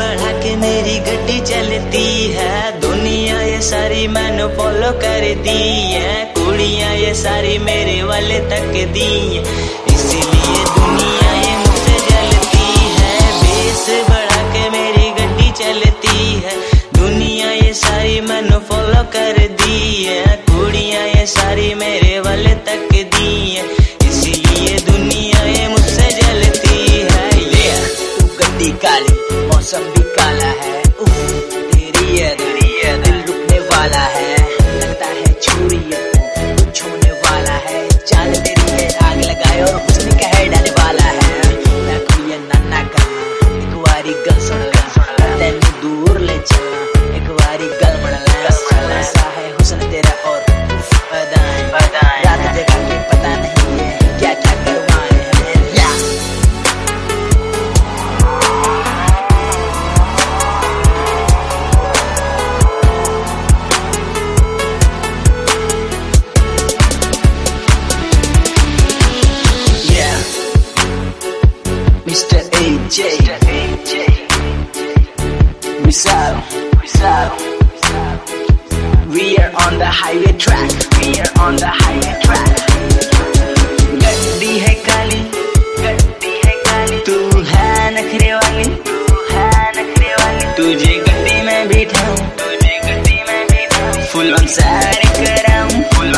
बढ़ा के मेरी गड्डी चलती है, दुनिया ये सारी मैंने फॉलो करती है, कुड़ियाँ ये सारी मेरे वाले तकती है, इसलिए दुनिया ये मुझसे जलती है। बेस बढ़ा के मेरी गड्डी चलती है, दुनिया ये सारी मैंने फॉलो कर दी है, कुड़ियाँ ये सारी मेरे वाले तकती है, इसलिए दुनिया ये मुझसे जलती है। तू गड्डी काली मौसम भी काला है, तेरी है दिल रुकने वाला है, लगता है छुरी कुछ होने वाला है, चाल तेरी है आग लगाए और हुस्न कह डालने वाला है। मैं कुड़िया नाना करना एक बारी गल सुन तेन दूर ले चलना, एक बारी गल मड़ ला, ऐसा है हुस्न तेरा और अदाएं, रात जगा के पता नहीं है क्या क्या करवाए हैं। Mr. AJ, Rizal, we are on the highway track, गड्डी है काली, तू है नखरे वाली, तुझे गड्डी में बिठाऊं, फुल ऑन सैर कराऊं,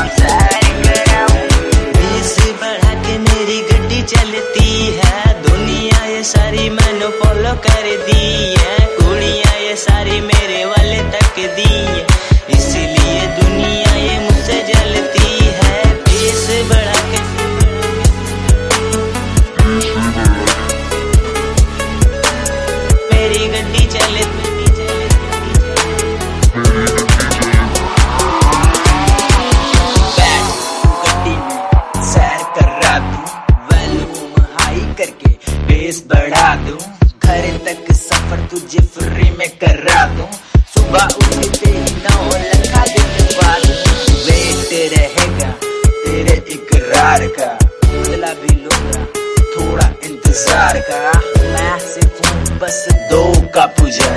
बेस बढ़ा के मेरी गड्डी चलती है, दुनिया ये सारी मैंने फॉलो कर दी है, कुड़ियाँ ये सारी मेरे वाले तकती है, इसलिए दुनिया ये मुझसे जलती है। बेस बढ़ा के मेरी गड्डी चलती करके बेस बढ़ा दूं, घर तक सफर तुझे फ्री में करा दूं, सुबह उठते ही 9 लखा दिन बाद वेट रहेगा तेरे इकरार का, बदला भी लूंगा थोड़ा इंतजार का, मैं सिर्फ हूँ बस 2 का पुजारी।